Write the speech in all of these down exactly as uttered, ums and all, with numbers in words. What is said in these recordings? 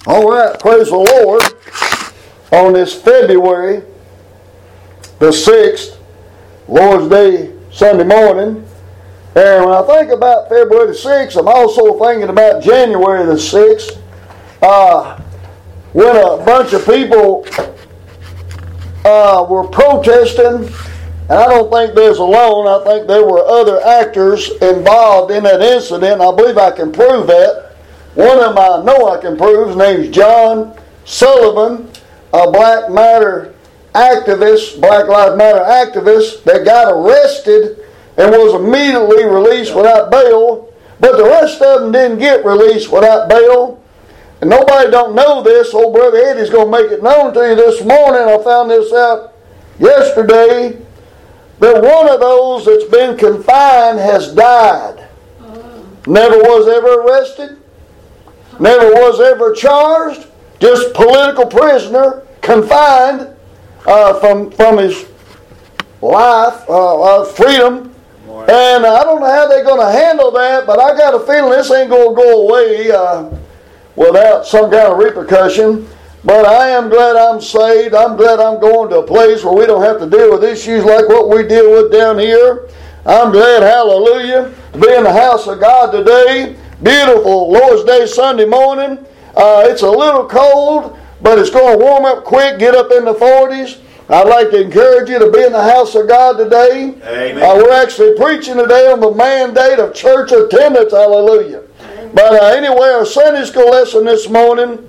All right, praise the Lord. On this February the sixth, Lord's Day, Sunday morning, and when I think about February the sixth, I'm also thinking about January the sixth, uh, when a bunch of people uh, were protesting, and I don't think they was alone. I think there were other actors involved in that incident. I believe I can prove that. One of them I know I can prove. His name's John Sullivan, a Black Matter activist, Black Lives Matter activist that got arrested and was immediately released without bail. But the rest of them didn't get released without bail. And nobody don't know this. Old Brother Eddie's going to make it known to you this morning. I found this out yesterday, that one of those that's been confined has died. Never was ever arrested. Never was ever charged, just political prisoner, confined uh, from from his life, uh, uh, freedom. And I don't know how they're going to handle that, but I got a feeling this ain't going to go away uh, without some kind of repercussion. But I am glad I'm saved. I'm glad I'm going to a place where we don't have to deal with issues like what we deal with down here. I'm glad, hallelujah, to be in the house of God today. Beautiful Lord's Day Sunday morning. Uh, it's a little cold, but it's going to warm up quick, get up in the forties. I'd like to encourage you to be in the house of God today. Amen. Uh, we're actually preaching today on the mandate of church attendance. Hallelujah. Amen. But uh, anyway, our Sunday school lesson this morning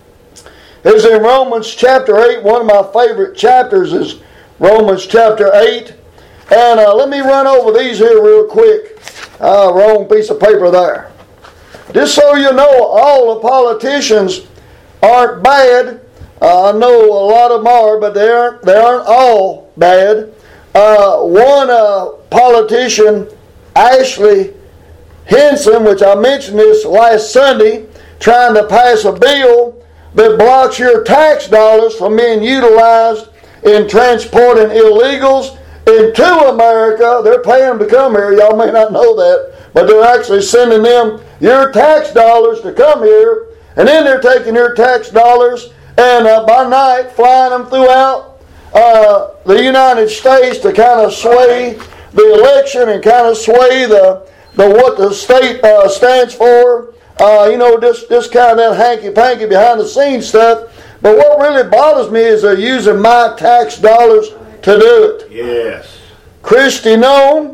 is in Romans chapter eight. One of my favorite chapters is Romans chapter eight. And uh, let me run over these here real quick. Uh, wrong piece of paper there. Just so you know, all the politicians aren't bad. Uh, I know a lot of them are, but they aren't, they aren't all bad. Uh, one uh, politician, Ashley Hinson, which I mentioned this last Sunday, trying to pass a bill that blocks your tax dollars from being utilized in transporting illegals into America. They're paying them to come here. Y'all may not know that, but they're actually sending them your tax dollars to come here, and then they're taking your tax dollars and uh, by night flying them throughout uh, the United States to kind of sway the election and kind of sway the, the what the state uh, stands for. Uh, you know, just, just kind of that hanky-panky behind the scenes stuff. But what really bothers me is they're using my tax dollars to do it. Yes. Christy Nome,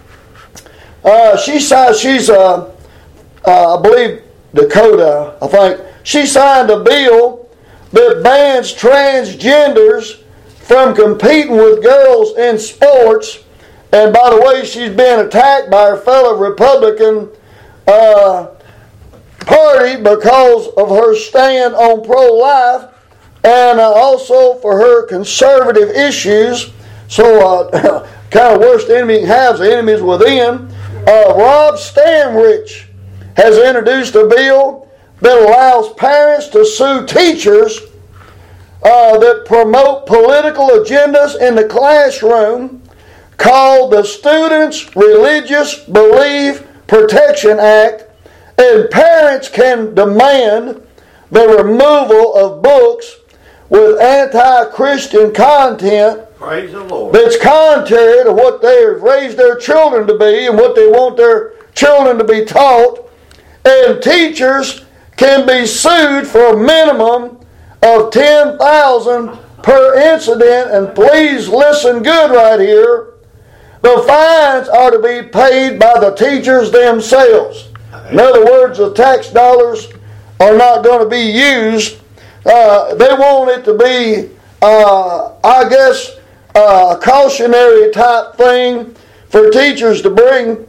uh, she signed, she's, uh, uh, I believe, Dakota, I think. She signed a bill that bans transgenders from competing with girls in sports. And by the way, she's being attacked by her fellow Republican uh, party because of her stand on pro-life and uh, also for her conservative issues. So, uh, kind of worst enemy has, the enemies within. Uh, Rob Stanrich has introduced a bill that allows parents to sue teachers uh, that promote political agendas in the classroom, called the Students' Religious Belief Protection Act, and parents can demand the removal of books with anti-Christian content. Praise the Lord. That's contrary to what they have raised their children to be and what they want their children to be taught. And teachers can be sued for a minimum of ten thousand dollars per incident. And please listen good right here. The fines are to be paid by the teachers themselves. In other words, the tax dollars are not going to be used. Uh, they want it to be, uh, I guess, uh, a cautionary type thing for teachers to bring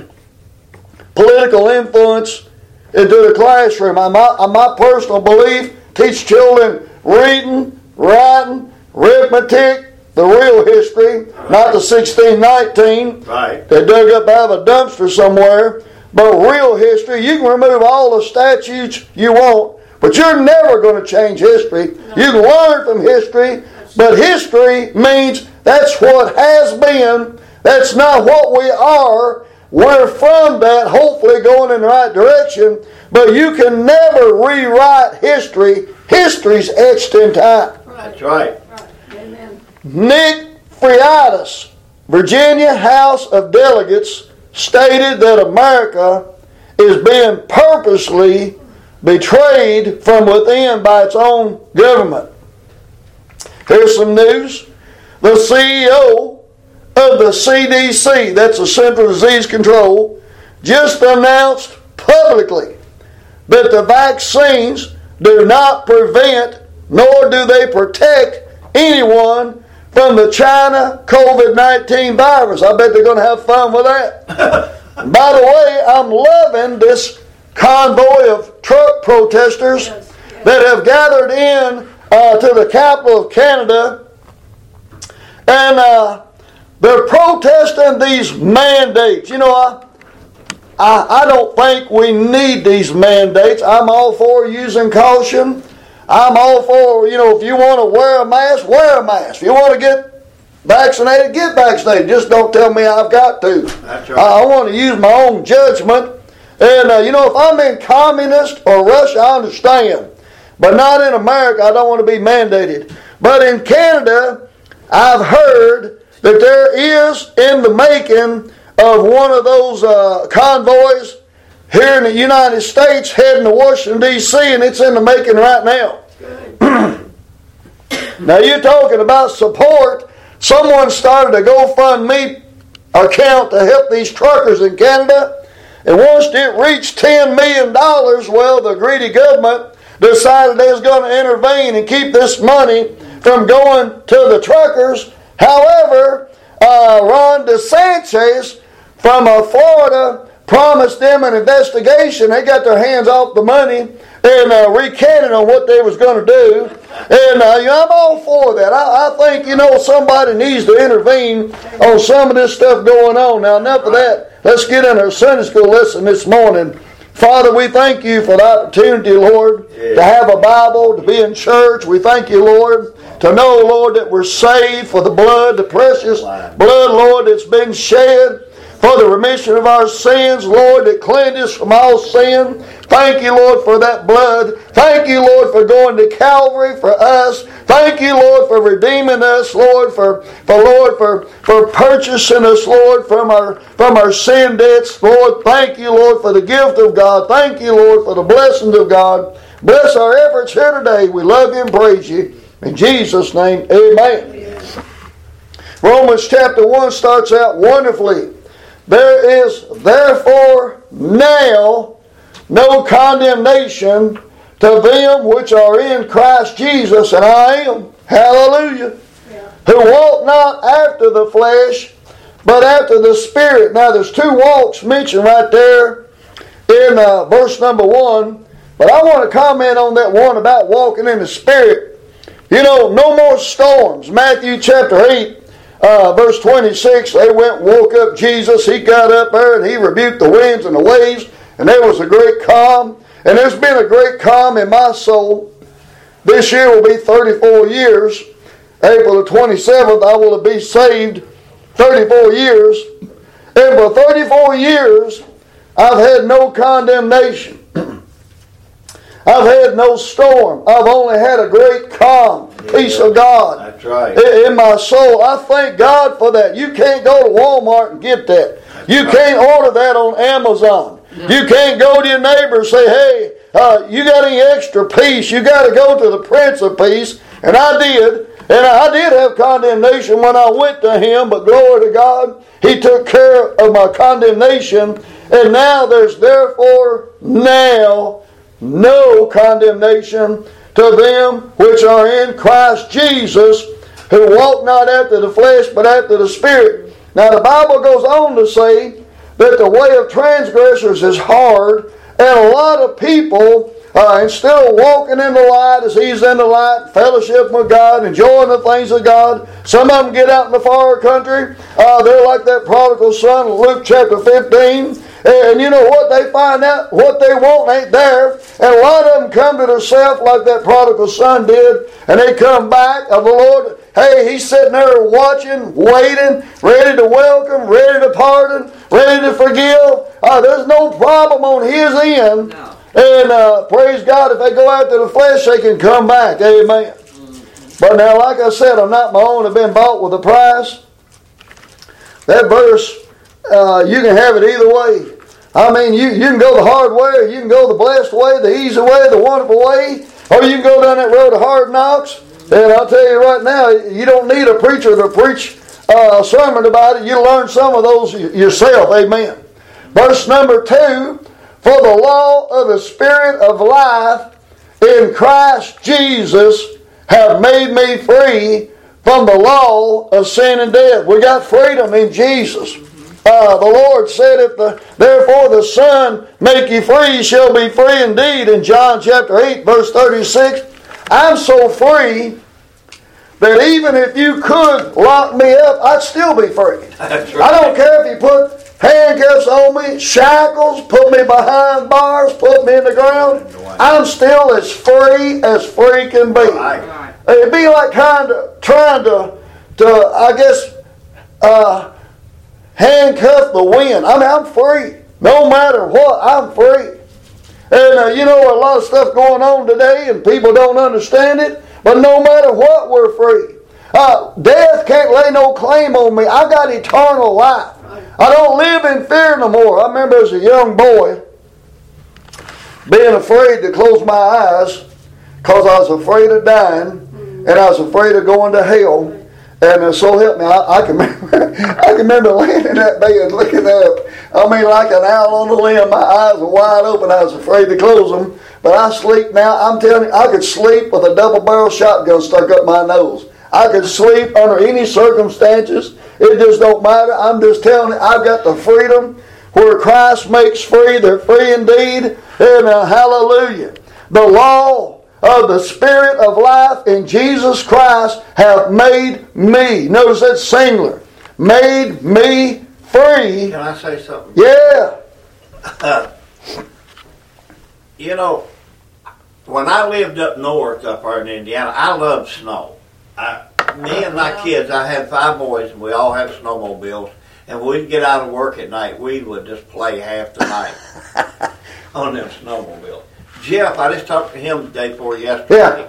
political influence into the classroom. My, my personal belief, teach children reading, writing, arithmetic, the real history, right. Not the sixteen nineteen right. They dug up out of a dumpster somewhere, but real history. You can remove all the statutes you want, but you're never going to change history. No. You can learn from history, but history means that's what has been. That's not what we are. we're from that, hopefully going in the right direction, but you can never rewrite history. History's etched in time. That's right. Amen. Nick Friadis, Virginia House of Delegates, stated that America is being purposely betrayed from within by its own government. Here's some news. The C E O of the C D C, that's the Central Disease Control, just announced publicly that the vaccines do not prevent nor do they protect anyone from the China covid nineteen virus. I bet they're going to have fun with that. By the way, I'm loving this convoy of truck protesters Yes, yes. that have gathered in uh, to the capital of Canada, and uh, they're protesting these mandates. You know, I, I I don't think we need these mandates. I'm all for using caution. I'm all for, you know, if you want to wear a mask, wear a mask. If you want to get vaccinated, get vaccinated. Just don't tell me I've got to. That's right. I, I want to use my own judgment. And, uh, you know, if I'm in communist or Russia, I understand. But not in America. I don't want to be mandated. But in Canada, I've heard that there is in the making of one of those uh, convoys here in the United States heading to Washington, D C, and it's in the making right now. Now you're talking about support. Someone started a GoFundMe account to help these truckers in Canada, and once it reached ten million dollars, well, the greedy government decided they was going to intervene and keep this money from going to the truckers. However, uh, Ron DeSantis from uh, Florida promised them an investigation. They got their hands off the money and uh, recanted on what they was going to do. And uh, you know, I'm all for that. I, I think, you know, somebody needs to intervene on some of this stuff going on. Now, enough of that. Let's get in our Sunday school lesson this morning. Father, we thank you for the opportunity, Lord, Yeah. to have a Bible, to be in church. We thank you, Lord, to know, Lord, that we're saved for the blood, the precious blood, Lord, that's been shed for the remission of our sins, Lord, that cleansed us from all sin. Thank you, Lord, for that blood. Thank you, Lord, for going to Calvary for us. Thank you, Lord, for redeeming us, Lord, for, for Lord, for, for purchasing us, Lord, from our from our sin debts. Lord, thank you, Lord, for the gift of God. Thank you, Lord, for the blessings of God. Bless our efforts here today. We love you and praise you. In Jesus' name, amen. Romans chapter one starts out wonderfully. There is therefore now no condemnation to them which are in Christ Jesus, and I am, hallelujah, Yeah. who walk not after the flesh, but after the Spirit. Now there's two walks mentioned right there in uh, verse number one, but I want to comment on that one about walking in the Spirit. You know, no more storms. Matthew chapter eight. Uh, verse twenty-six, they went and woke up Jesus. He got up there and he rebuked the winds and the waves, and there was a great calm. And there's been a great calm in my soul. This year will be thirty-four years. April the twenty-seventh, I will be saved thirty-four years. And for thirty-four years, I've had no condemnation. I've had no storm. I've only had a great calm, peace of God. That's right. In my soul. I thank God for that. You can't go to Walmart and get that. You can't order that on Amazon. You can't go to your neighbor and say, hey, uh, you got any extra peace? You got to go to the Prince of Peace. And I did. And I did have condemnation when I went to Him, but glory to God, He took care of my condemnation. And now there's therefore now no condemnation to them which are in Christ Jesus, who walk not after the flesh, but after the Spirit. Now the Bible goes on to say that the way of transgressors is hard, and a lot of people, uh, instead of walking in the light as He's in the light, fellowship with God, enjoying the things of God, some of them get out in the far country. Uh, they're like that prodigal son in Luke chapter fifteen. And you know what? They find out what they want ain't there. And a lot of them come to themselves like that prodigal son did. And they come back. And the Lord, hey, he's sitting there watching, waiting, ready to welcome, ready to pardon, ready to forgive. Uh, there's no problem on his end. No. And uh, praise God, if they go after the flesh, they can come back. Amen. Mm-hmm. But now, like I said, I'm not my own. I've been bought with a price. That verse, uh, you can have it either way. I mean, you, you can go the hard way, or you can go the blessed way, the easy way, the wonderful way, or you can go down that road of hard knocks. And I'll tell you right now, you don't need a preacher to preach uh, a sermon about it. You learn some of those yourself. Amen. Verse number two, for the law of the Spirit of life in Christ Jesus have made me free from the law of sin and death. We got freedom in Jesus. Uh, the Lord said, "If the therefore the Son make you free, you shall be free indeed." In John chapter eight, verse thirty-six, I'm so free that even if you could lock me up, I'd still be free. Right. I don't care if you put handcuffs on me, shackles, put me behind bars, put me in the ground. I'm still as free as free can be. Right. It'd be like trying to, trying to, to I guess, uh, handcuff the wind. I mean, I'm free. No matter what, I'm free. And uh, you know, a lot of stuff going on today and people don't understand it. But no matter what, we're free. Uh, death can't lay no claim on me. I got eternal life. I don't live in fear no more. I remember as a young boy being afraid to close my eyes because I was afraid of dying and I was afraid of going to hell. And uh, so help me, I, I can remember, I can remember laying in that bed looking up. I mean, like an owl on the limb. My eyes were wide open. I was afraid to close them. But I sleep now. I'm telling you, I could sleep with a double-barrel shotgun stuck up my nose. I could sleep under any circumstances. It just don't matter. I'm just telling you, I've got the freedom where Christ makes free. They're free indeed. And uh, hallelujah. The law of the Spirit of life in Jesus Christ have made me. Notice that's singular. Made me free. Can I say something? Yeah. Uh, you know, when I lived up north, up there in Indiana, I loved snow. I, me and my kids, I had five boys, and we all had snowmobiles. And when we'd get out of work at night, we would just play half the night on them snowmobiles. Jeff, I just talked to him the day before yesterday, yeah.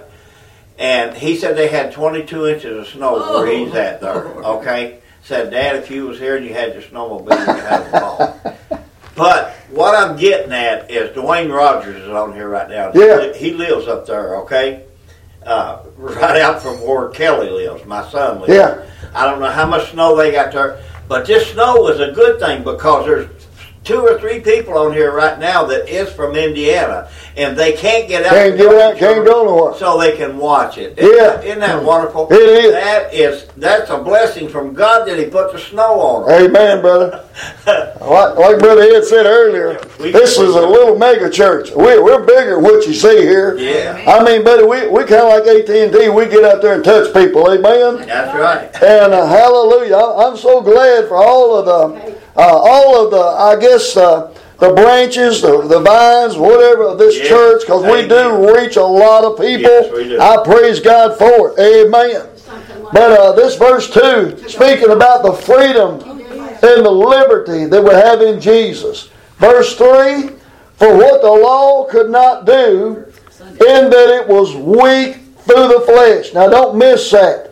And he said they had twenty-two inches of snow where he's at there, okay? Said, Dad, if you was here and you had your snowmobile, you could have a ball. But what I'm getting at is Dwayne Rogers is on here right now. Yeah. He lives up there, okay? Uh, right out from where Kelly lives, my son lives. Yeah. I don't know how much snow they got there, but this snow is a good thing because there's two or three people on here right now that is from Indiana, and they can't get out. Can't get out, can't go nowhere. So they can watch it. Yeah. Isn't that, isn't that wonderful? It is. That is, that's a blessing from God that He put the snow on them. Amen, brother. like, like Brother Ed said earlier, this is a little mega church. We, we're bigger than what you see here. Yeah. I mean, buddy, we, we kind of like A T and T. We get out there and touch people. Amen? That's right. And uh, hallelujah. I'm so glad for all of the, uh, all of the, I guess, uh, the branches, the, the vines, whatever of this yes. church, because we do reach a lot of people. Yes, we do. I praise God for it. Amen. But uh, this verse two, speaking about the freedom and the liberty that we have in Jesus. Verse three, for what the law could not do, in that it was weak through the flesh. Now don't miss that.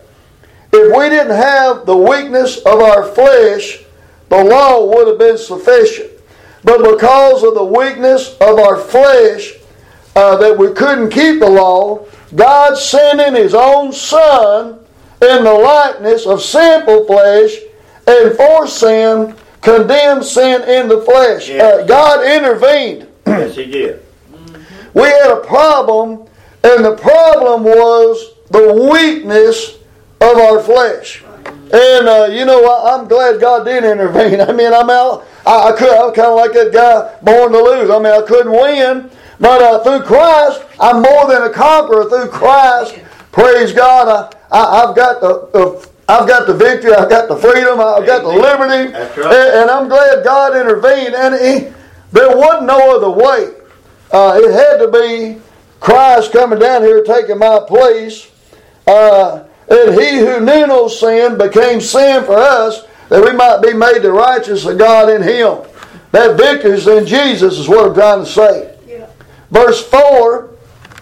If we didn't have the weakness of our flesh, the law would have been sufficient. But because of the weakness of our flesh, uh, that we couldn't keep the law, God sending His own Son in the likeness of sinful flesh, and for sin, condemned sin in the flesh. Yes. Uh, God intervened. Yes, He did. We had a problem, and the problem was the weakness of our flesh. And uh, you know, I, I'm glad God did intervene. I mean, I'm out. I, I could. I was kind of like that guy born to lose. I mean, I couldn't win, but uh, through Christ, I'm more than a conqueror. Through Christ, praise God. I, I, I've got the, the I've got the victory. I've got the freedom. I've got the liberty. That's right. and, and I'm glad God intervened. And he, there wasn't no other way. Uh, it had to be Christ coming down here taking my place. Uh, And he who knew no sin became sin for us, that we might be made the righteousness of God in him. That victory is in Jesus is what I'm trying to say. Yeah. Verse four,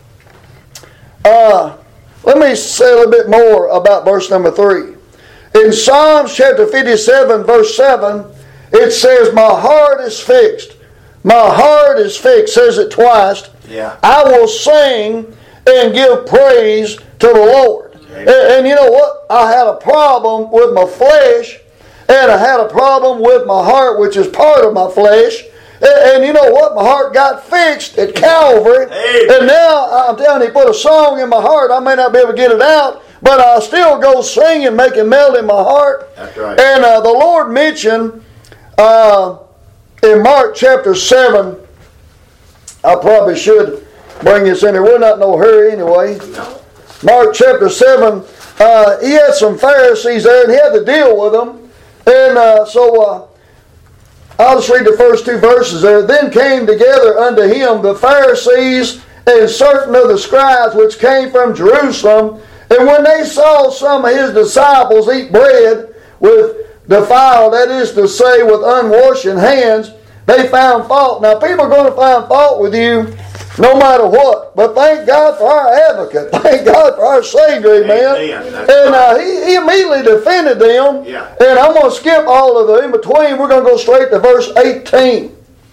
uh, let me say a little bit more about verse number three. In Psalms chapter fifty-seven, verse seven, it says, my heart is fixed. My heart is fixed, says it twice. Yeah. I will sing and give praise to the Lord. And, and you know what? I had a problem with my flesh, and I had a problem with my heart, which is part of my flesh. And, and you know what? My heart got fixed at Calvary. Amen. And now, I'm telling you, He put a song in my heart. I may not be able to get it out, but I still go singing, making melody in my heart. That's right. And uh, the Lord mentioned uh, in Mark chapter seven, I probably should bring this in here. We're not in no hurry anyway. No. Mark chapter seven, uh, he had some Pharisees there, and he had to deal with them. And uh, so uh, I'll just read the first two verses there. Then came together unto him the Pharisees and certain of the scribes which came from Jerusalem. And when they saw some of his disciples eat bread with defiled, that is to say, with unwashed hands, they found fault. Now, people are going to find fault with you no matter what. But thank God for our advocate. Thank God for our Savior, amen. Amen. And uh, he, he immediately defended them. Yeah. And I'm going to skip all of the in between. We're going to go straight to verse eighteen.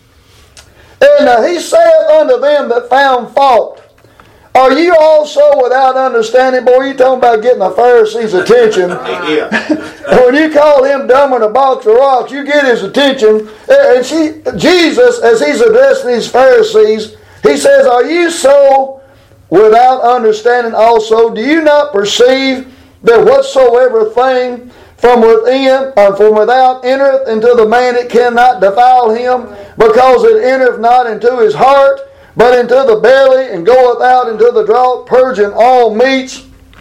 And uh, he saith unto them that found fault, are you also without understanding? Boy, you talking about getting the Pharisees' attention. Yeah. When you call him dumb in a box of rocks, you get his attention. And she, Jesus, as he's addressing these Pharisees, he says, are you so without understanding also? Do you not perceive that whatsoever thing from within, or from without, entereth into the man, it cannot defile him, because it entereth not into his heart, but into the belly, and goeth out into the draught, purging all meats.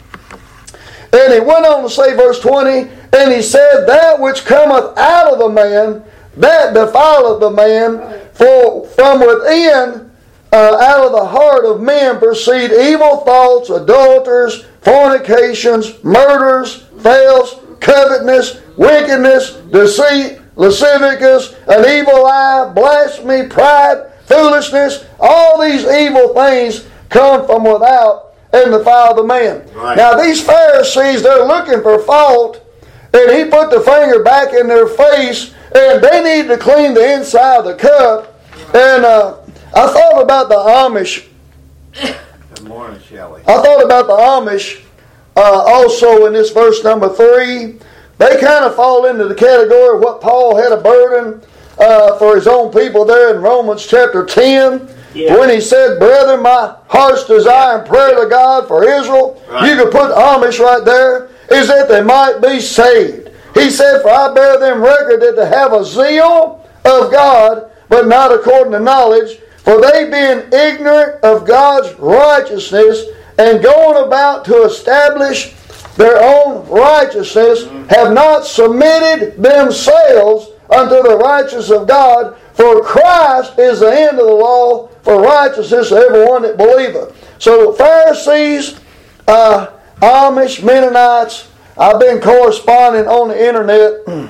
And he went on to say, verse twenty, and he said, that which cometh out of the man, that defileth the man, for from within, uh, out of the heart of men proceed evil thoughts, adulterers, fornications, murders, thefts, covetousness, wickedness, deceit, lasciviousness, an evil eye, blasphemy, pride, foolishness. All these evil things come from without and defile the man. Right. Now these Pharisees, they're looking for fault, and he put the finger back in their face, and they need to clean the inside of the cup. And uh, I thought about the Amish. Good morning, Shelley. I thought about the Amish uh, also in this verse number three. They kind of fall into the category of what Paul had a burden Uh, for his own people there in Romans chapter ten, yeah. when he said, brethren, my heart's desire and prayer to God for Israel, right. You could put Amish right there, is that they might be saved. He said, for I bear them record that they have a zeal of God, but not according to knowledge, for they being ignorant of God's righteousness, and going about to establish their own righteousness, mm-hmm. have not submitted themselves unto the righteousness of God, for Christ is the end of the law for righteousness of everyone that believeth. So Pharisees, uh, Amish, Mennonites, I've been corresponding on the internet,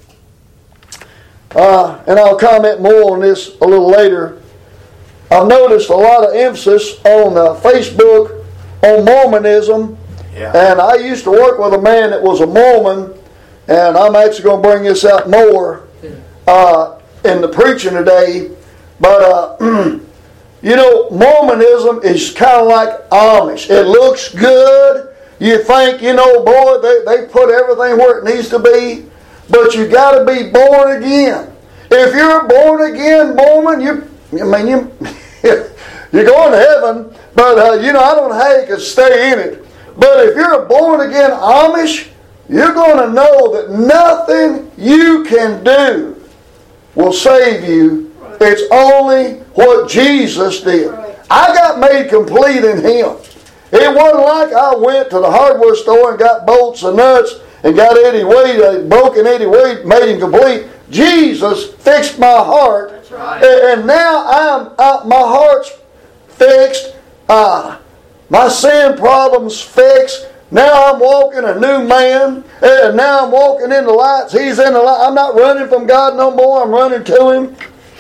uh, and I'll comment more on this a little later. I've noticed a lot of emphasis on uh, Facebook on Mormonism, yeah. And I used to work with a man that was a Mormon, and I'm actually going to bring this out more uh, in the preaching today. But, uh, you know, Mormonism is kind of like Amish. It looks good. You think, you know, boy, they, they put everything where it needs to be. But you got to be born again. If you're born again Mormon, you, I mean, you, you're going to heaven. But, uh, you know, I don't know how you can stay in it. But if you're a born again Amish, you're going to know that nothing you can do will save you. It's only what Jesus did. I got made complete in Him. It wasn't like I went to the hardware store and got bolts and nuts and got Eddie Wade, broken Eddie Wade, made him complete. Jesus fixed my heart. That's right. And now I'm, I, my heart's fixed. Uh, my sin problem's fixed. Now I'm walking a new man. And now I'm walking in the lights. He's in the light. I'm not running from God no more. I'm running to Him.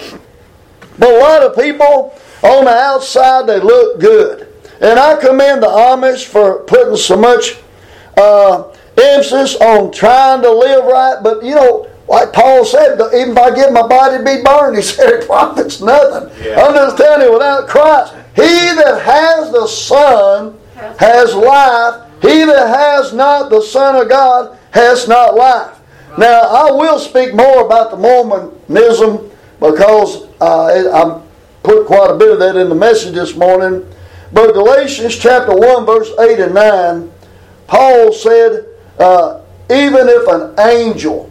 But a lot of people on the outside, they look good. And I commend the Amish for putting so much uh, emphasis on trying to live right. But you know, like Paul said, even if I get my body to be burned, he said it profits nothing. Yeah. I'm just telling you, without Christ, he that has the Son has life. He that has not the Son of God has not life. Now, I will speak more about the Mormonism because uh, I put quite a bit of that in the message this morning. But Galatians chapter one, verse eight and nine, Paul said, uh, even if an angel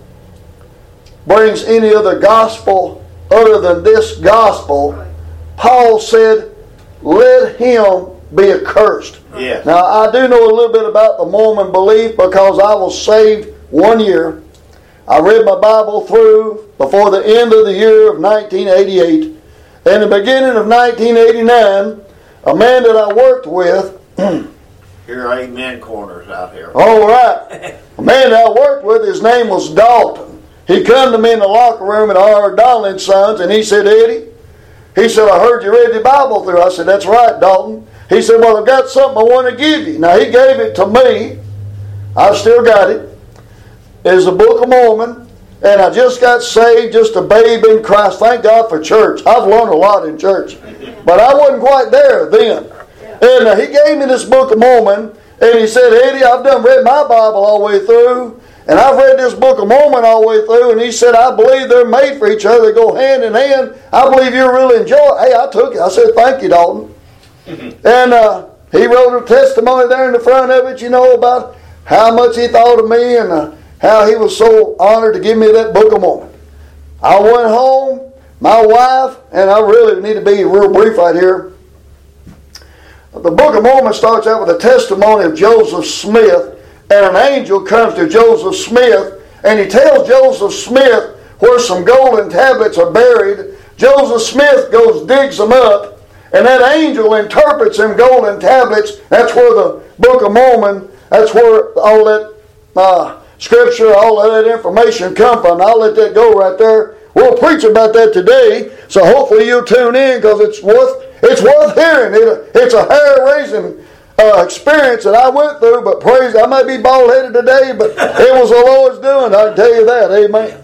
brings any other gospel other than this gospel, Paul said, let him be accursed. Yeah. Now, I do know a little bit about the Mormon belief because I was saved one year. I read my Bible through before the end of the year of nineteen eighty-eight. In the beginning of nineteen eighty-nine, a man that I worked with... Here are amen corners out here. All right. A man that I worked with, his name was Dalton. He come to me in the locker room at R. Donnelly and Sons, and he said, Eddie, he said, I heard you read the Bible through. I said, that's right, Dalton. He said, well, I've got something I want to give you. Now, he gave it to me. I've still got it. It's the Book of Mormon. And I just got saved, just a babe in Christ. Thank God for church. I've learned a lot in church. But I wasn't quite there then. And uh, he gave me this Book of Mormon. And he said, Eddie, I've done read my Bible all the way through. And I've read this Book of Mormon all the way through. And he said, I believe they're made for each other. They go hand in hand. I believe you'll really enjoy it. Hey, I took it. I said, thank you, Dalton. And uh, he wrote a testimony there in the front of it, you know, about how much he thought of me and uh, how he was so honored to give me that Book of Mormon. I went home, my wife, and I really need to be real brief right here. The Book of Mormon starts out with a testimony of Joseph Smith, and an angel comes to Joseph Smith, and he tells Joseph Smith where some golden tablets are buried. Joseph Smith goes, digs them up, and that angel interprets them golden tablets. That's where the Book of Mormon, that's where all that uh, scripture, all of that information come from. I'll let that go right there. We'll preach about that today, so hopefully you'll tune in because it's worth it's worth hearing. It, it's a hair-raising uh, experience that I went through, but praise, I may be bald-headed today, but it was the Lord's doing. I can tell you that. Amen.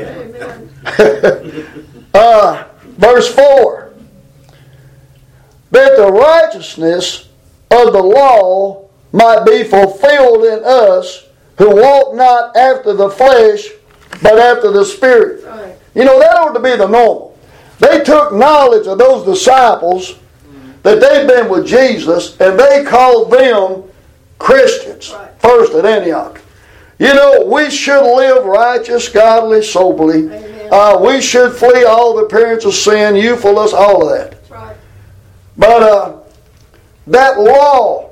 Amen. uh, verse four. That the righteousness of the law might be fulfilled in us who walk not after the flesh, but after the Spirit. Right. You know, that ought to be the normal. They took knowledge of those disciples that they'd been with Jesus, and they called them Christians, right, first at Antioch. You know, we should live righteous, godly, soberly. Uh, we should flee all the appearance of sin, youthfulness, all of that. Right. But uh, that law,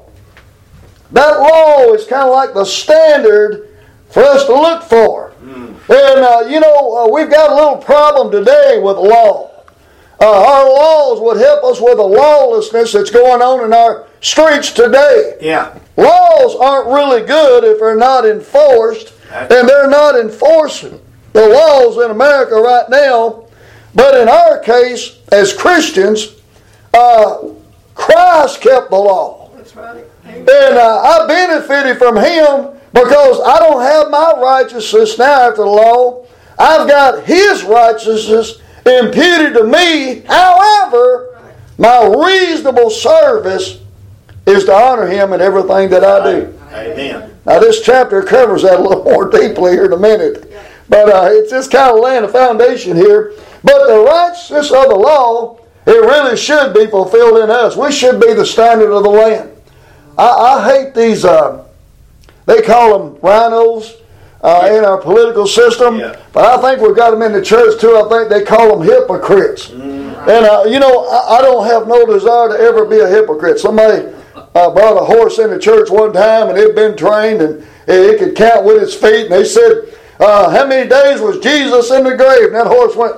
that law is kind of like the standard for us to look for. Mm. And, uh, you know, uh, we've got a little problem today with law. Uh, our laws would help us with the lawlessness that's going on in our streets today. Yeah. Laws aren't really good if they're not enforced, that's and they're not enforcing the laws in America right now. But in our case, as Christians, uh, Christ kept the law. That's right. And uh, I benefited from Him because I don't have my righteousness now after the law. I've got His righteousness imputed to me. However, my reasonable service is to honor Him in everything that I do. Amen. Now this chapter covers that a little more deeply here in a minute. But uh, it's just kind of laying a foundation here. But the righteousness of the law, it really should be fulfilled in us. We should be the standard of the land. I, I hate these, uh, they call them rhinos. Uh, in our political system, yeah. But I think we've got them in the church too. I think they call them hypocrites. Mm. And uh, you know, I, I don't have no desire to ever be a hypocrite. Somebody uh, brought a horse in the church one time, and it had been trained, and it could count with its feet. And they said, uh, "How many days was Jesus in the grave?" And that horse went.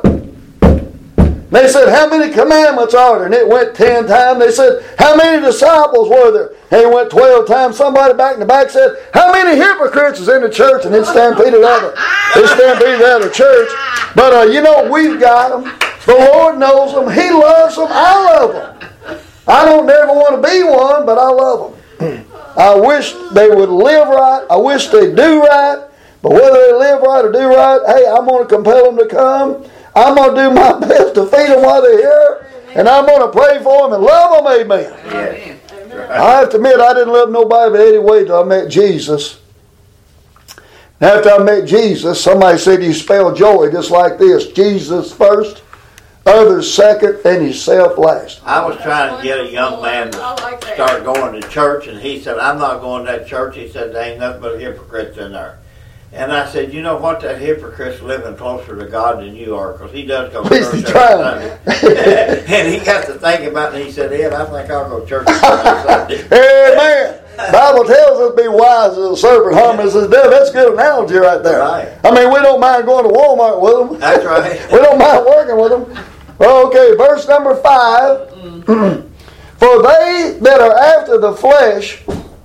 They said, "How many commandments are there?" And it went ten times. They said, "How many disciples were there?" And he went twelve times. Somebody back in the back said, how many hypocrites is in the church? And then stampeded out of, they stampeded out of church. But uh, you know, we've got them. The Lord knows them. He loves them. I love them. I don't never want to be one, but I love them. I wish they would live right. I wish they'd do right. But whether they live right or do right, hey, I'm going to compel them to come. I'm going to do my best to feed them while they're here. And I'm going to pray for them and love them. Amen. Yes. I have to admit, I didn't love nobody but Eddie Wade till I met Jesus. And after I met Jesus, somebody said you spell joy just like this. Jesus first, others second, and yourself last. I was trying to get a young man to start going to church, and he said, I'm not going to that church. He said, there ain't nothing but hypocrites in there. And I said, you know what, that hypocrite's living closer to God than you are, because he does go to church every Sunday. And he got to thinking about it, and he said, Ed, I think I'll go to church every Sunday. Amen. The Bible tells us to be wise as a serpent, harmless as a dove. That's a good analogy right there. Right. I mean, we don't mind going to Walmart with them. That's right. We don't mind working with them. Okay, verse number five. For they that are after the flesh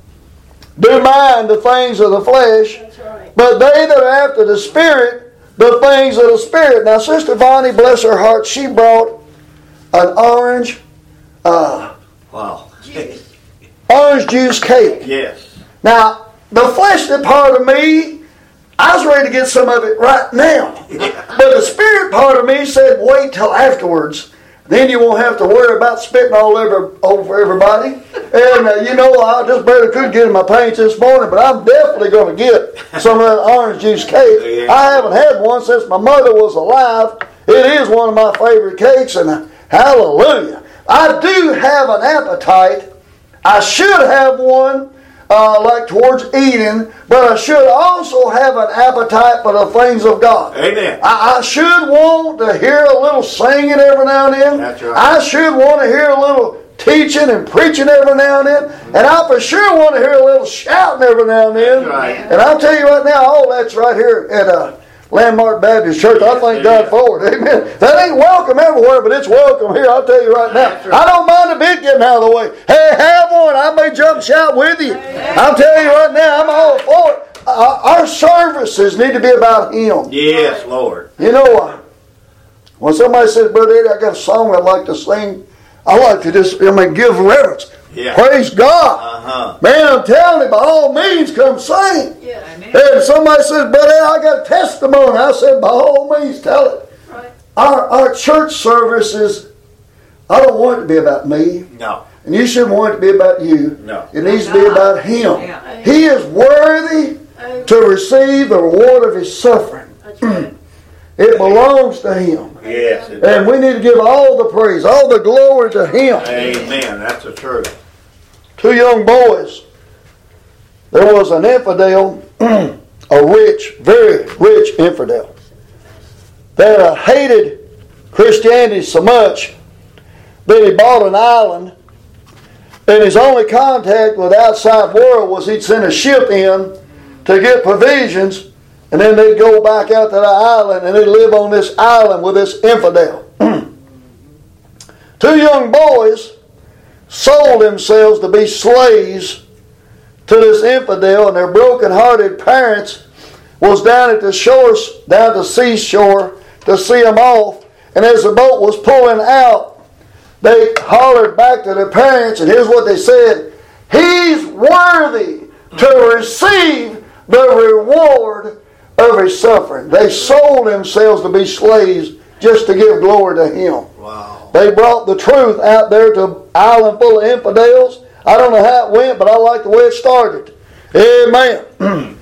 do mind the things of the flesh, right. But they that are after the Spirit, the things of the Spirit. Now, Sister Vonnie, bless her heart, she brought an orange, uh, wow, orange juice cake. Yes. Now, the fleshly part of me, I was ready to get some of it right now. But the Spirit part of me said, wait till afterwards. Then you won't have to worry about spitting all over, over everybody. And, uh, you know, I just barely could get in my pants this morning, but I'm definitely going to get some of that orange juice cake. I haven't had one since my mother was alive. It is one of my favorite cakes, and uh, hallelujah. I do have an appetite. I should have one. Uh, like towards eating, but I should also have an appetite for the things of God. Amen. I, I should want to hear a little singing every now and then. That's right. I should want to hear a little teaching and preaching every now and then. Mm-hmm. And I for sure want to hear a little shouting every now and then. That's right. And I'll tell you right now, all that's right here at uh, Landmark Baptist Church. Yes, I thank God for it. Amen. That ain't welcome everywhere, but it's welcome here. I'll tell you right now. Right. I don't mind a bit getting out of the way. Hey, have one. I may jump shout with you. Amen. I'll tell you right now, I'm all for it. Uh, our services need to be about Him. Yes, Lord. You know, uh, when somebody says, Brother Eddie, I got a song I'd like to sing, I like to just, I mean, give reverence. Yeah. Praise God. Uh-huh. Man, I'm telling you, by all means, come sing. Yeah. And somebody says, Brother, I got a testimony. I said, by all means, tell it. Right. Our, our church service is, I don't want it to be about me. No. And you shouldn't want it to be about you. No. It needs to be about Him. Yeah. He is worthy to receive the reward of His suffering. That's right. It belongs to Him. Yes. And we need to give all the praise, all the glory to Him. Amen. That's the truth. Two young boys. There was an infidel, a rich, very rich infidel, that uh, hated Christianity so much that he bought an island, and his only contact with the outside world was he'd send a ship in to get provisions, and then they'd go back out to the island and they'd live on this island with this infidel. Two young boys sold themselves to be slaves to this infidel, and their broken-hearted parents was down at the shore, down at the seashore to see them off. And as the boat was pulling out, they hollered back to their parents, and here's what they said: He's worthy to receive the reward of his suffering. They sold themselves to be slaves just to give glory to Him. Wow. They brought the truth out there to an island full of infidels. I don't know how it went, but I like the way it started. Amen.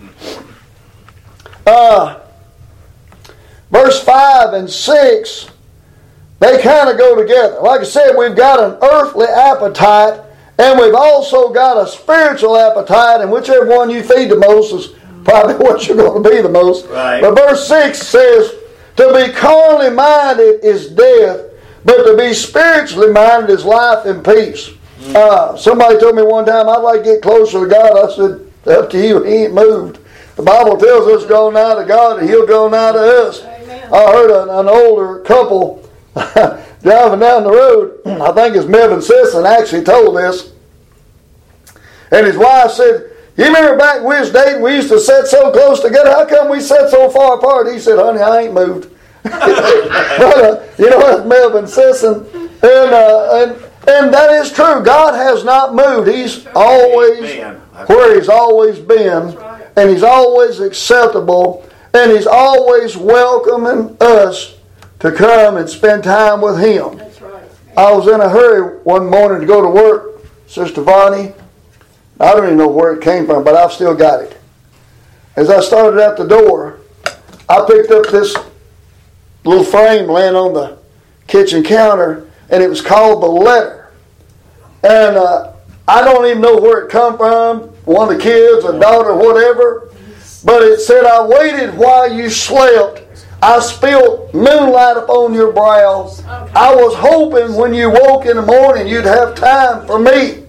uh, verse five and six, they kind of go together. Like I said, we've got an earthly appetite, and we've also got a spiritual appetite, and whichever one you feed the most is probably what you're going to be the most. Right. But verse six says, to be carnally minded is death, but to be spiritually minded is life and peace. Uh, somebody told me one time, I'd like to get closer to God. I said, up to you. He ain't moved. The Bible tells us draw nigh to God and He'll draw nigh to us. Amen. I heard an, an older couple driving down the road. I think it's Melvin Sisson actually told this. And his wife said, you remember back when we was dating, we used to sit so close together. How come we sit so far apart? He said, honey, I ain't moved. But, uh, you know, that's Melvin Sisson. And, uh, and, and that is true. God has not moved. He's always where he's always been. And he's always acceptable. And he's always welcoming us to come and spend time with him. That's right. I was in a hurry one morning to go to work, Sister Vonnie. I don't even know where it came from, but I've still got it. As I started out the door, I picked up this little frame laying on the kitchen counter, and it was called The Letter. And uh, I don't even know where it come from, one of the kids, a daughter, whatever. But it said, I waited while you slept. I spilled moonlight upon your brow. I was hoping when you woke in the morning you'd have time for me.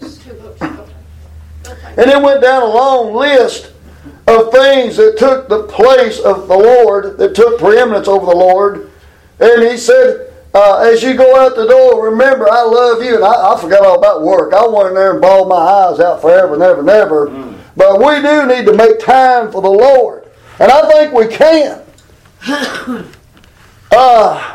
And it went down a long list of things that took the place of the Lord, that took preeminence over the Lord. And he said, uh, as you go out the door, remember, I love you. And I, I forgot all about work. I went in there and bawled my eyes out forever, never, never. Mm. But we do need to make time for the Lord. And I think we can. uh,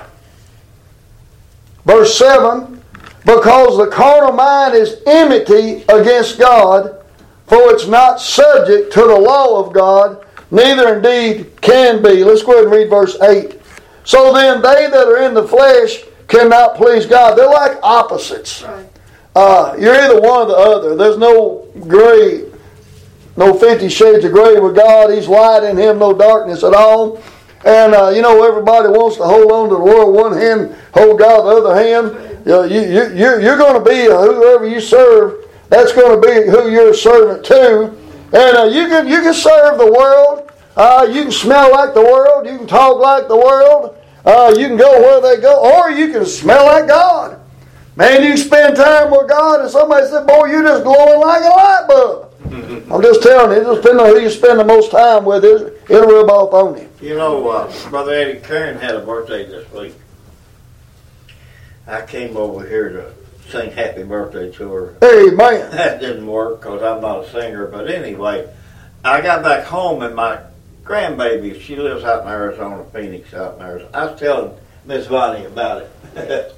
verse seven, because the carnal mind is enmity against God, for it's not subject to the law of God, neither indeed can be. Let's go ahead and read verse eight. So then they that are in the flesh cannot please God. They're like opposites. Right. Uh, you're either one or the other. There's no gray, no fifty shades of gray with God. He's light, in him no darkness at all. And uh, you know, everybody wants to hold on to the Lord one hand, hold God the other hand. You know, you, you, you're, you're going to be whoever you serve. That's going to be who you're a servant to. And uh, you can you can serve the world. Uh, you can smell like the world. You can talk like the world. Uh, you can go where they go. Or you can smell like God. Man, you can spend time with God and somebody said, boy, you're just glowing like a light bulb. I'm just telling you, it just depends on who you spend the most time with. It'll rub off on you. You know, uh, Brother Eddie Karen had a birthday this week. I came over here to sing happy birthday to her. Amen. That didn't work because I'm not a singer. But anyway, I got back home and my grandbaby, she lives out in Arizona, Phoenix out in Arizona. I was telling Miss Vonnie about it.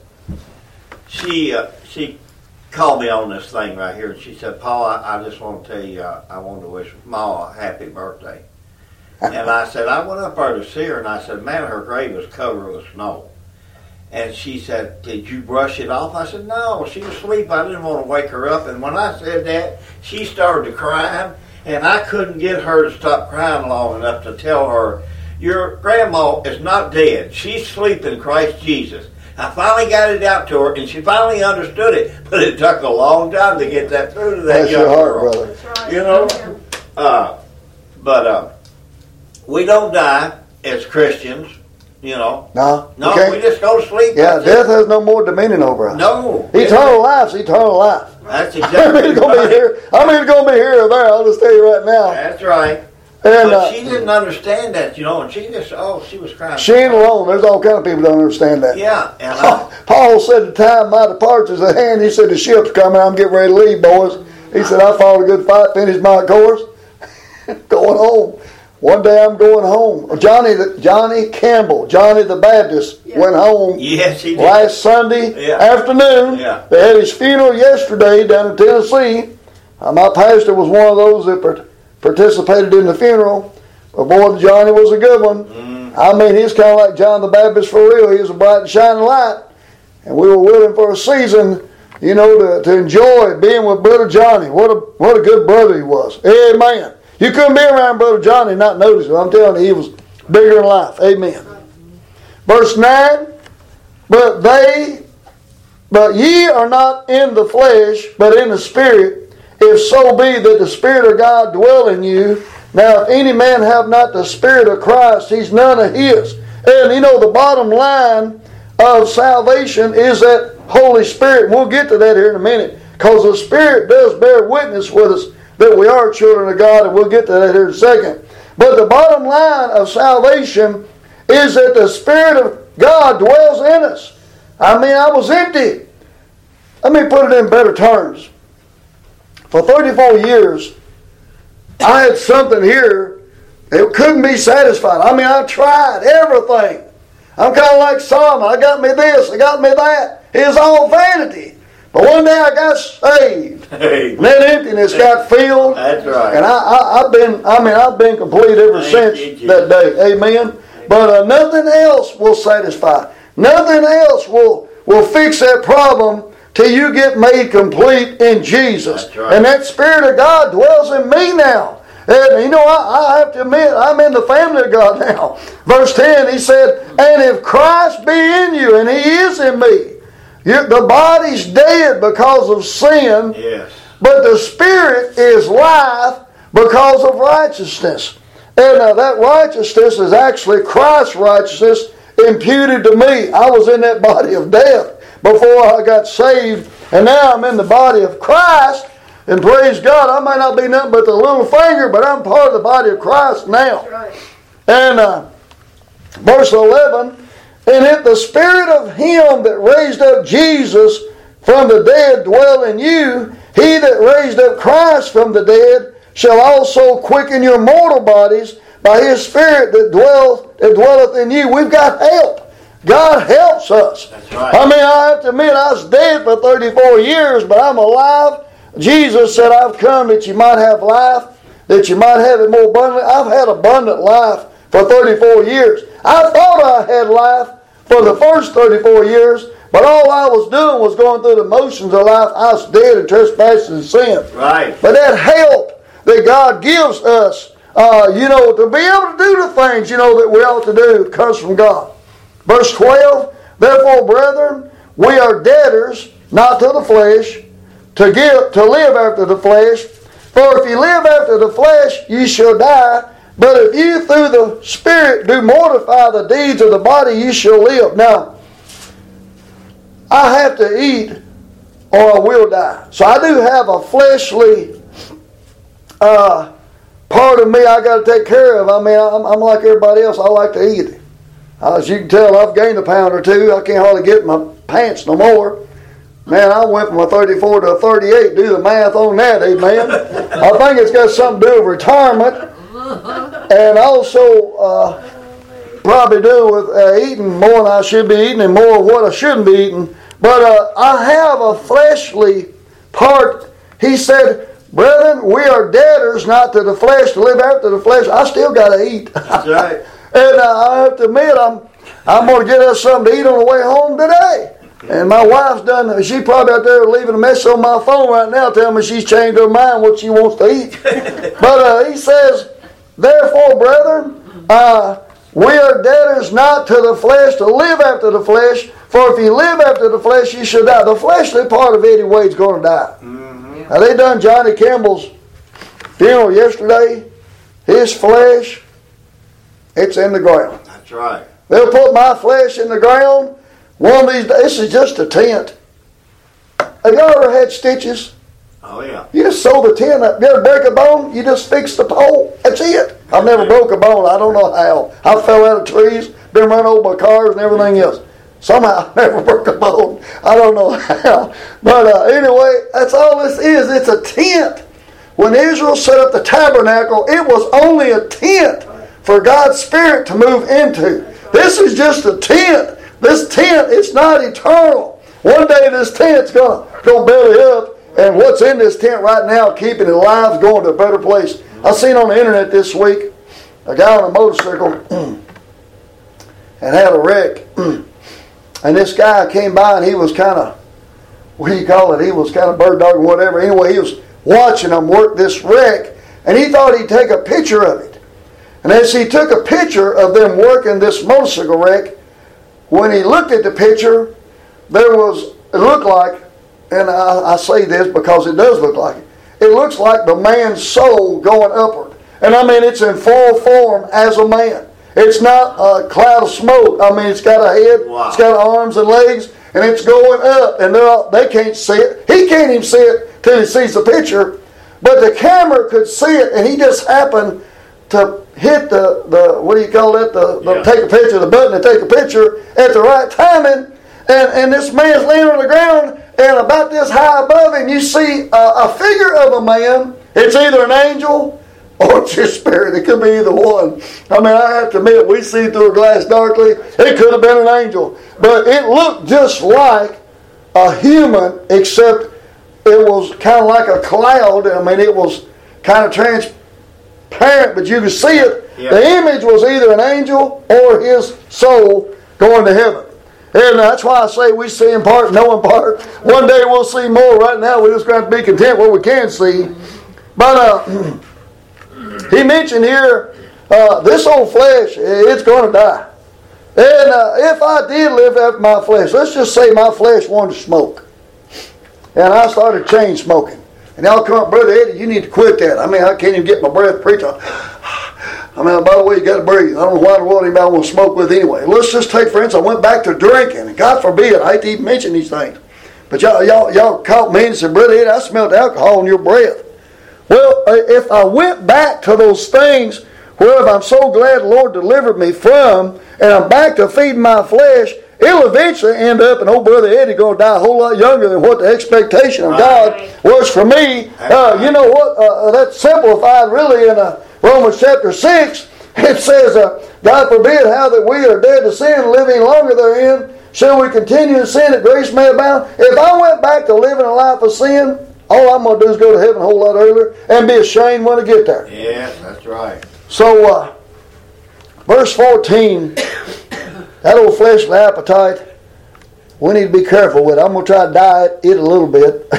she uh, she called me on this thing right here and she said, Paul, I, I just want to tell you, uh, I wanted to wish Ma a happy birthday. And I said, I went up there to see her and I said, man, her grave was covered with snow. And she said, did you brush it off? I said, no, she was asleep. I didn't want to wake her up. And when I said that, she started to cry. And I couldn't get her to stop crying long enough to tell her, your grandma is not dead. She's asleep in Christ Jesus. I finally got it out to her, and she finally understood it. But it took a long time to get that through to that Bless young your heart, girl. brother. That's right. You know? Uh, but uh, we don't die as Christians. You know, No, no, okay. we just go to sleep. Yeah, That's death it. has no more dominion over us. No, Eternal life's eternal life. That's I'm exactly either going to right. be here. I'm either going to be here or there. I'll just tell you right now. That's right. And But uh, she didn't understand that, you know, and she just, oh, she was crying. she ain't alone. There's all kind of people that don't understand that. Yeah, and I, Paul said, the time my departure is at hand. He said, the ship's coming. I'm getting ready to leave, boys. He said, I fought a good fight, finished my course. Going home. One day I'm going home. Johnny the, Johnny Campbell, Johnny the Baptist, Yeah. went home yes, he did. last Sunday Yeah. afternoon. Yeah. They had his funeral yesterday down in Tennessee. Uh, my pastor was one of those that part- participated in the funeral. But boy, Johnny was a good one. Mm. I mean, he's kind of like John the Baptist for real. He was a bright and shining light. And we were with him for a season, you know, to, to enjoy being with Brother Johnny. What a what a good brother he was. Amen. You couldn't be around Brother Johnny and not notice it. I'm telling you, he was bigger than life. Amen. Verse nine, but they, but ye are not in the flesh, but in the Spirit, if so be that the Spirit of God dwell in you. Now, if any man have not the Spirit of Christ, he's none of his. And you know, the bottom line of salvation is that Holy Spirit. We'll get to that here in a minute, because the Spirit does bear witness with us that we are children of God, and we'll get to that here in a second. But the bottom line of salvation is that the Spirit of God dwells in us. I mean, I was empty. Let me put it in better terms. for thirty-four years, I had something here that couldn't be satisfied. I mean, I tried everything. I'm kind of like Solomon. I got me this, I got me that. It was all vanity. But one day I got saved. Hey. And that emptiness got filled. That's right. And I, I, I've been, I mean, I've been complete ever Thank since you, that day. Amen. Amen. But uh, nothing else will satisfy. Nothing else will, will fix that problem till you get made complete in Jesus. That's right. And that Spirit of God dwells in me now. And you know, I, I have to admit, I'm in the family of God now. Verse ten, he said, and if Christ be in you, and he is in me, you, the body's dead because of sin, yes. but the Spirit is life because of righteousness. And uh, that righteousness is actually Christ's righteousness imputed to me. I was in that body of death before I got saved, and now I'm in the body of Christ. And praise God, I might not be nothing but the little finger, but I'm part of the body of Christ now. Right. And uh, verse eleven, and if the Spirit of Him that raised up Jesus from the dead dwell in you, He that raised up Christ from the dead shall also quicken your mortal bodies by His Spirit that dwelleth, that dwelleth in you. We've got help. God helps us. That's right. I mean, I have to admit, I was dead for thirty-four years, but I'm alive. Jesus said, I've come that you might have life, that you might have it more abundantly. I've had abundant life for thirty-four years. I thought I had life for the first thirty-four years, but all I was doing was going through the motions of life. I was dead in trespasses and sin. Right. But that help that God gives us, uh, you know, to be able to do the things, you know, that we ought to do comes from God. Verse twelve, therefore, brethren, we are debtors, not to the flesh, to give, to live after the flesh. For if you live after the flesh, you shall die. But if you through the Spirit do mortify the deeds of the body, you shall live. Now, I have to eat or I will die. So I do have a fleshly uh, part of me I got to take care of. I mean, I'm, I'm like everybody else. I like to eat. As you can tell, I've gained a pound or two. I can't hardly get in my pants no more. Man, I went from a thirty-four to a thirty-eight. Do the math on that, amen. I think it's got something to do with retirement. And also uh, probably do with uh, eating more than I should be eating and more of what I shouldn't be eating. But uh, I have a fleshly part. He said, brethren, we are debtors not to the flesh to live after the flesh. I still got to eat. That's right. And uh, I have to admit, I'm, I'm going to get us something to eat on the way home today. And my wife's done, she's probably out there leaving a message on my phone right now telling me she's changed her mind what she wants to eat. But uh, he says, therefore, brethren, uh, we are debtors not to the flesh to live after the flesh. For if you live after the flesh, you shall die. The fleshly part of Eddie Wade's going to die. Mm-hmm. Now, they done Johnny Campbell's funeral yesterday. His flesh, it's in the ground. That's right. They'll put my flesh in the ground. One of these days, this is just a tent. Have you ever had stitches? Oh, yeah. You just sew the tent up. You ever break a bone? You just fix the pole. That's it. I've never broke a bone. I don't know how. I fell out of trees, been run over by cars and everything else. Somehow I never broke a bone. I don't know how. But uh, anyway, that's all this is. It's a tent. When Israel set up the tabernacle, it was only a tent for God's Spirit to move into. This is just a tent. This tent, it's not eternal. One day this tent's going to go belly up, and what's in this tent right now, keeping it alive, is going to a better place. I seen on the internet this week a guy on a motorcycle and had a wreck. And this guy came by and he was kind of, what do you call it? He was kind of bird dogging, whatever. Anyway, he was watching them work this wreck, and he thought he'd take a picture of it. And as he took a picture of them working this motorcycle wreck, when he looked at the picture, there was, it looked like, and I, I say this because it does look like it, it looks like the man's soul going upward. And I mean, it's in full form as a man. It's not a cloud of smoke. I mean, it's got a head, wow. It's got arms and legs, and it's going up, and they're all, they can't see it. He can't even see it till he sees the picture. But the camera could see it, and he just happened to hit the, the what do you call it, the, the yeah. take a picture, the button to take a picture at the right timing, and, and this man's laying on the ground, and about this high above him, you see a, a figure of a man. It's either an angel or it's his spirit. It could be either one. I mean, I have to admit, we see through a glass darkly. It could have been an angel. But it looked just like a human, except it was kind of like a cloud. I mean, it was kind of transparent, but you could see it. Yeah. The image was either an angel or his soul going to heaven. And that's why I say we see in part, know in part. One day we'll see more. Right now we just got to be content what we can see. But uh, he mentioned here, uh, this old flesh, it's going to die. And uh, if I did live after my flesh, let's just say my flesh wanted to smoke. And I started chain smoking. And y'all come up, Brother Eddie, you need to quit that. I mean, I can't even get my breath preach on. I mean, by the way, you got to breathe. I don't know why in the world anybody want to smoke with anyway. Let's just take, for instance, I went back to drinking. And God forbid, I hate to even mention these things. But y'all, y'all, y'all caught me and said, Brother Eddie, I smelled alcohol in your breath. Well, if I went back to those things whereof I'm so glad the Lord delivered me from, and I'm back to feeding my flesh, it'll eventually end up, and old Brother Eddie going to die a whole lot younger than what the expectation of God was for me. Uh, you know what? Uh, that's simplified really in uh, Romans chapter six. It says, uh, God forbid how that we are dead to sin, living longer therein. Shall we continue in sin that grace may abound? If I went back to living a life of sin, all I'm going to do is go to heaven a whole lot earlier and be ashamed when I get there. Yeah, that's right. So, uh, verse fourteen, that old fleshly appetite, we need to be careful with it. I'm going to try to diet it a little bit.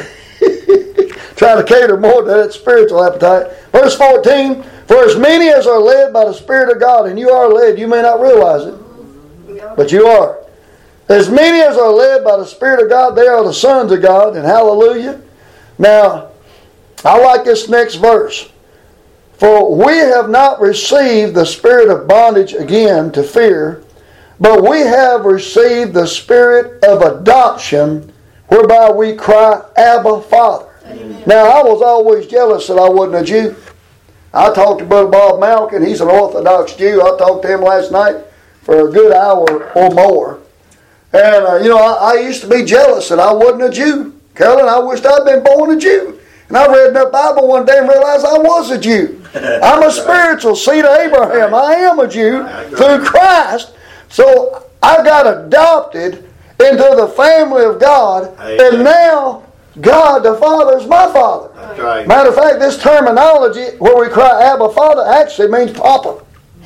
Trying to cater more to that spiritual appetite. Verse fourteen, for as many as are led by the Spirit of God, and you are led, you may not realize it, but you are. As many as are led by the Spirit of God, they are the sons of God, and hallelujah. Now, I like this next verse. For we have not received the spirit of bondage again to fear, but we have received the spirit of adoption, whereby we cry, Abba, Father. Amen. Now, I was always jealous that I wasn't a Jew. I talked to Brother Bob Malkin. He's an Orthodox Jew. I talked to him last night for a good hour or more. And, uh, you know, I, I used to be jealous that I wasn't a Jew. Carolyn, I wished I'd been born a Jew. And I read in the Bible one day and realized I was a Jew. I'm a spiritual seed of Abraham. I am a Jew through Christ. So I got adopted into the family of God. And now God the Father is my Father. That's right. Matter of fact, this terminology where we cry Abba Father actually means Papa.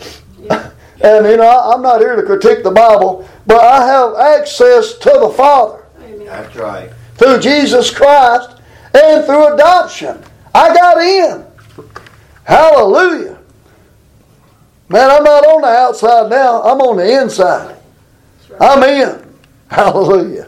And you know, I'm not here to critique the Bible, but I have access to the Father. That's right. Through Jesus Christ and through adoption. I got in. Hallelujah. Man, I'm not on the outside now. I'm on the inside. I'm in. Hallelujah.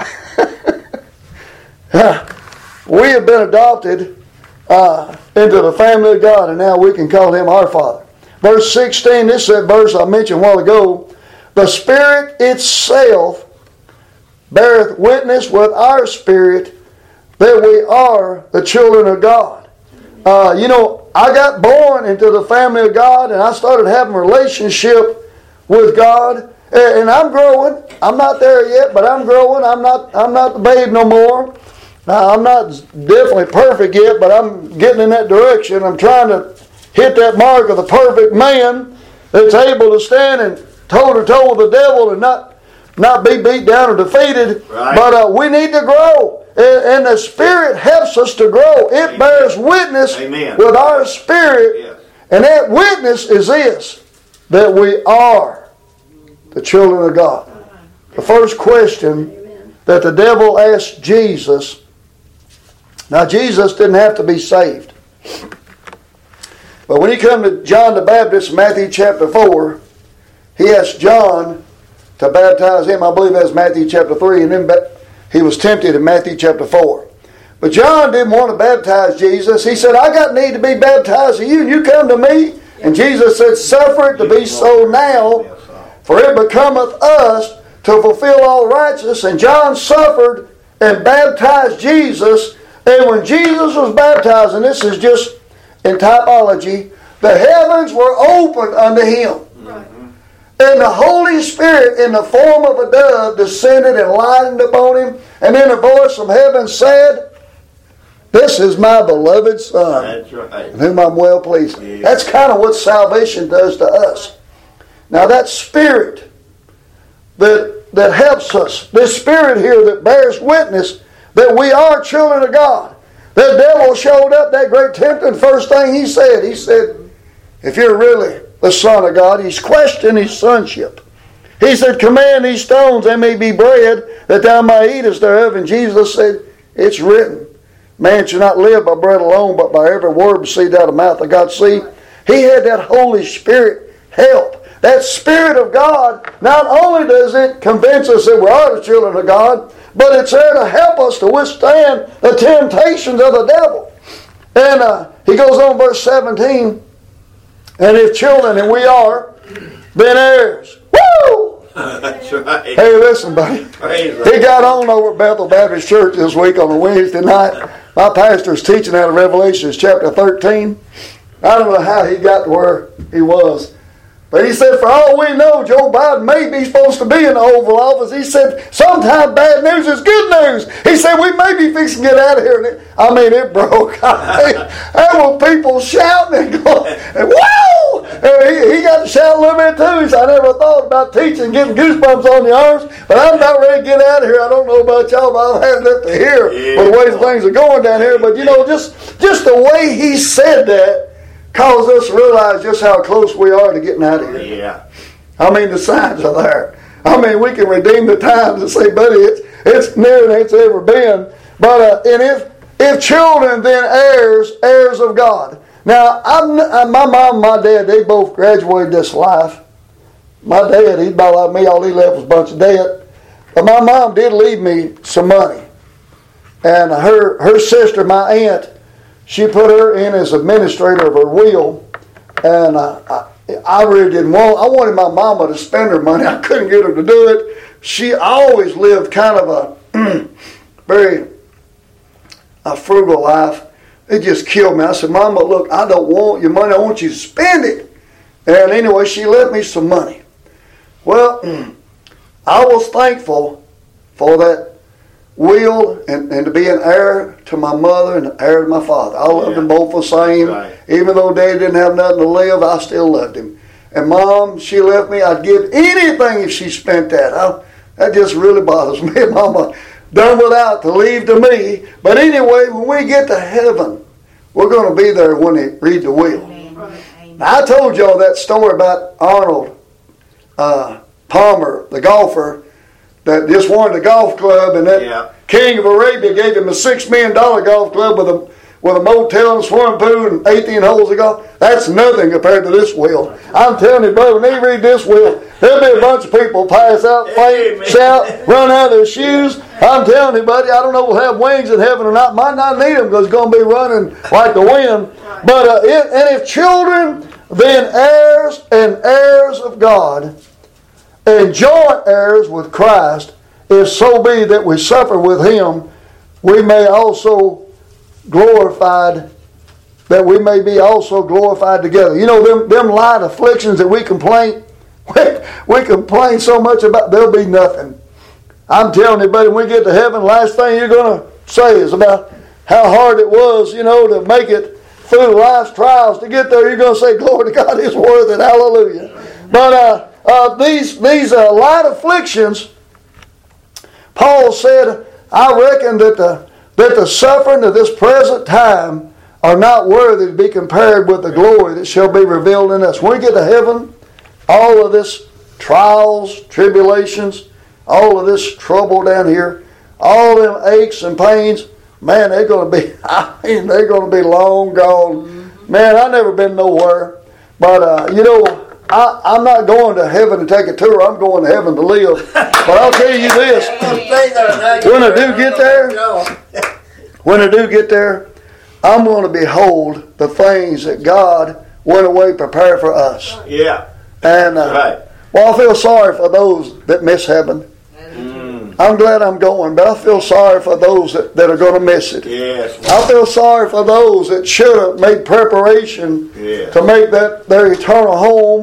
We have been adopted uh, into the family of God, and now we can call Him our Father. Verse sixteen, this is that verse I mentioned a while ago. The Spirit itself beareth witness with our spirit that we are the children of God. Uh, you know, I got born into the family of God, and I started having a relationship with God, and I'm growing. I'm not there yet, but I'm growing. I'm not. I'm not the babe no more. Now, I'm not definitely perfect yet, but I'm getting in that direction. I'm trying to hit that mark of the perfect man that's able to stand and toe to toe with the devil and not. Not be beat down or defeated, right. But uh, we need to grow. And, and the Spirit helps us to grow. It Amen. Bears witness Amen. With our spirit. Yes. And that witness is this, that we are the children of God. The first question Amen. That the devil asked Jesus, now Jesus didn't have to be saved. But when he come to John the Baptist in Matthew chapter four, he asked John to baptize him. I believe that's Matthew chapter three, and then he was tempted in Matthew chapter four. But John didn't want to baptize Jesus. He said, I got need to be baptized of you, and you come to me. And Jesus said, suffer it to be so now, for it becometh us to fulfill all righteousness. And John suffered and baptized Jesus. And when Jesus was baptized, and this is just in typology, the heavens were opened unto him. And the Holy Spirit in the form of a dove descended and lightened upon him. And then a voice from heaven said, "This is my beloved Son, That's right. in whom I'm well pleased." Yeah. That's kind of what salvation does to us. Now that Spirit that, that helps us, this Spirit here that bears witness that we are children of God. The devil showed up, that great tempter, and first thing he said, he said, if you're really the Son of God, he's questioned his sonship. He said, "Command these stones, they may be bread, that thou may eatest thereof." And Jesus said, "It's written, man shall not live by bread alone, but by every word that proceeds out of the mouth of God." See, he had that Holy Spirit help. That Spirit of God, not only does it convince us that we are the children of God, but it's there to help us to withstand the temptations of the devil. And uh, he goes on, verse seventeen, "And if children, and we are, then heirs." Woo! That's right. Hey, listen, buddy. Praise He got on over at Bethel Baptist Church this week on a Wednesday night. My pastor's teaching out of Revelation chapter thirteen. I don't know how he got to where he was. But he said, for all we know, Joe Biden may be supposed to be in the Oval Office. He said, sometimes bad news is good news. He said, we may be fixing to get out of here. And it, I mean, it broke. I mean, there were people shouting and going, and whoa! And he, he got to shout a little bit too. He said, I never thought about teaching, getting goosebumps on the arms, but I'm about ready to get out of here. I don't know about y'all, but I've had enough to hear Yeah. with the way things are going down here. But, you know, just, just the way he said that caused us to realize just how close we are to getting out of here. Yeah. I mean, the signs are there. I mean, we can redeem the times and say, buddy, it's it's nearer than it's ever been. But uh, and if if children, then heirs, heirs of God. Now, I'm, uh, my mom and my dad, they both graduated this life. My dad, he's about like me. All he left was a bunch of debt. But my mom did leave me some money. And her her sister, my aunt, she put her in as administrator of her will, and uh, I, I really didn't want. I wanted my mama to spend her money. I couldn't get her to do it. She always lived kind of a very a frugal life. It just killed me. I said, Mama, look, I don't want your money. I want you to spend it. And anyway, she left me some money. Well, I was thankful for that will and, and to be an heir to my mother and an heir to my father. I loved Yeah. them both the same. Right. Even though Dad didn't have nothing to live, I still loved him. And Mom, she left me. I'd give anything if she spent that. I, that just really bothers me. Mama done without to leave to me. But anyway, when we get to heaven, we're going to be there when they read the will. Amen. Now, I told y'all that story about Arnold uh, Palmer, the golfer, that just won the golf club, and that Yeah. King of Arabia gave him a six million dollar golf club with a with a motel and a swimming pool and eighteen holes of golf. That's nothing compared to this will. I'm telling you, brother, when they read this will, there'll be a bunch of people pass out, faint, Amen. shout, run out of their shoes. I'm telling you, buddy, I don't know if we'll have wings in heaven or not. Might not need them because it's going to be running like the wind. But uh, it, and if children, then heirs and heirs of God, and joint heirs with Christ, if so be that we suffer with him, we may also glorified, that we may be also glorified together. You know, them, them light afflictions that we complain, we, we complain so much about, there'll be nothing. I'm telling you, buddy, when we get to heaven, last thing you're going to say is about how hard it was, you know, to make it through life's trials. To get there, you're going to say, glory to God, is worth it. Hallelujah. But uh, uh, these, these uh, light afflictions, Paul said, I reckon that the, that the suffering of this present time are not worthy to be compared with the glory that shall be revealed in us. When we get to heaven, all of this trials, tribulations, all of this trouble down here, all them aches and pains, man, they're going to be, I mean, they're going to be long gone. Man, I've never been nowhere. But, uh, you know, I, I'm not going to heaven to take a tour. I'm going to heaven to live. But I'll tell you this. When I do get there, when I do get there, I'm going to behold the things that God went away to prepare for us. Yeah. And, uh, Right. well, I feel sorry for those that miss heaven. I'm glad I'm going, but I feel sorry for those that, that are going to miss it. Yes. I feel sorry for those that should have made preparation Yeah. to make that their eternal home. Right.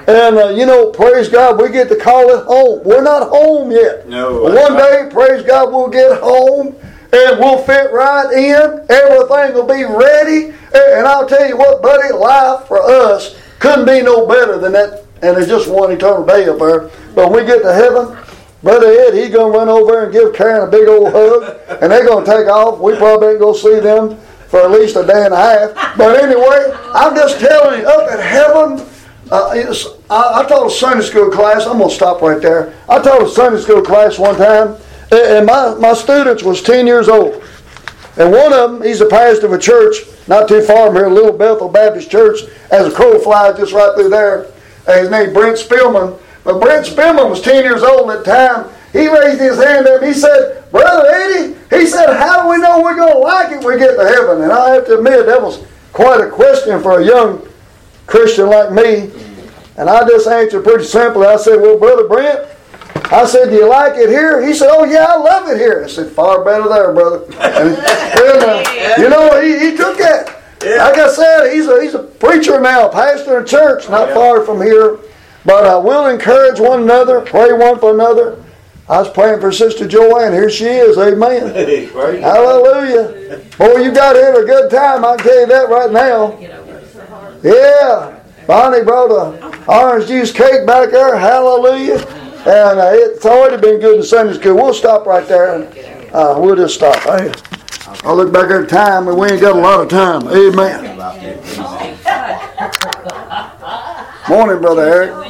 And, uh, you know, praise God, we get to call it home. We're not home yet. No. But one day, praise God, we'll get home and we'll fit right in. Everything will be ready. And I'll tell you what, buddy, life for us couldn't be no better than that. And there's just one eternal day up there. But when we get to heaven, Brother Ed, he's going to run over there and give Karen a big old hug. And they're going to take off. We probably ain't going to see them for at least a day and a half. But anyway, I'm just telling you, up at heaven, uh, it's, I, I taught a Sunday school class. I'm going to stop right there. I taught a Sunday school class one time, and my, my students was ten years old. And one of them, he's a pastor of a church not too far from here, Little Bethel Baptist Church, as a crow flies just right through there. And his name Brent Spillman. But Brent Spillman was ten years old at the time. He raised his hand up and he said, Brother Eddie, he said, how do we know we're going to like it when we get to heaven? And I have to admit, that was quite a question for a young Christian like me. And I just answered pretty simply. I said, well, Brother Brent, I said, do you like it here? He said, oh, yeah, I love it here. I said, far better there, brother. And, and, uh, you know, he, he took that. Yeah. Like I said, he's a, he's a preacher now, pastor in a church not yeah. far from here. But uh, we'll encourage one another, pray one for another. I was praying for Sister Joanne. Here she is. Amen. Hallelujah. Boy, you got here at a good time. I can tell you that right now. Yeah. Bonnie brought a orange juice cake back there. Hallelujah. And uh, it's already been good in Sunday school. We'll stop right there. And uh, we'll just stop. Hey, I look back at time and we ain't got a lot of time. Amen. Morning, Brother Eric.